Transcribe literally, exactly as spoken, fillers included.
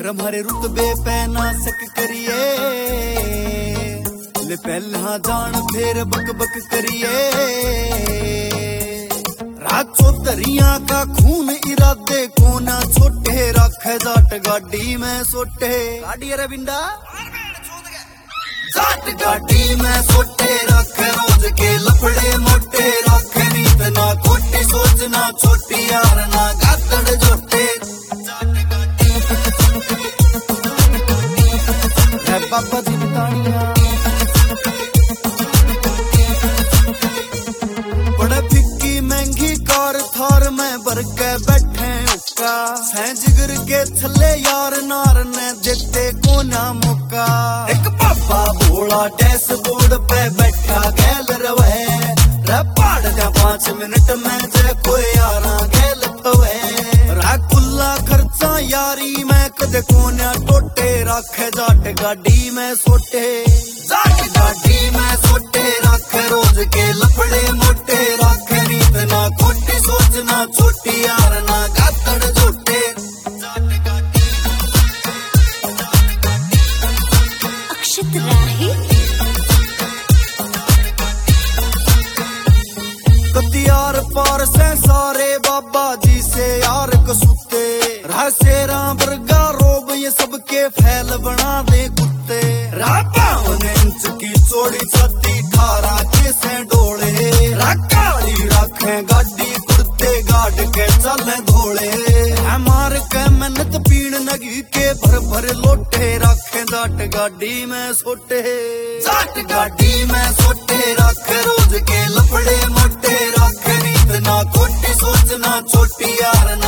हमारे रुतबे पे ना सक करिए, ले पहला जान फिर बक बक करिए। रात चौधरिया का खून इरादे को ना छोटे, रख जाट गाड़ी में सोटे। गाड़ी अरे बिंदा जाट गाड़ी में सोटे, रख रोज के लफड़े मोटे। रख नीत ना खोटी, सोचना छोटी यार ना गातड़ जोटे। बाबा जी बतानिया बड़े फिक्की महंगी कार थार में भर के बैठे उका। सै जिगर के थले यार नार ने देते को ना मौका। एक बाबा भोला डैशबोर्ड पे बैठा गैल रवे, रे पाड़ दे पांच मिनट में जे कोई यारा गैल पवे। रे कुल्ला खर्चा यारी में कदे कोन्या टोटे, रख जाट गाड़ी में सोटे। जाट गाड़ी में सोटे, रख रोज के लफड़े मोटे। रख नीत ना खोटी, सोचना छोटी यार ना गातड़ जोटे। जाट गाड़ी अक्षत राही कतियार पार से सारे बाबा जी से यार कसूते। रह शेरा बरगा रोब ये सबके फैल बना दे कुत्ते। राबावन इंच की चौड़ी छाती खारा के से डोले। काली रखे गाड़ी कुर्ते गाड़ के चले धोले। मार के मेहनत पीण नगी के भर भर लोटे। रखे जाट गाड़ी में सोटे। जाट गाड़ी में सोटे, रख रोज के लफड़े मोटे। रख नीत ना खोटी, सोचना छोटी यार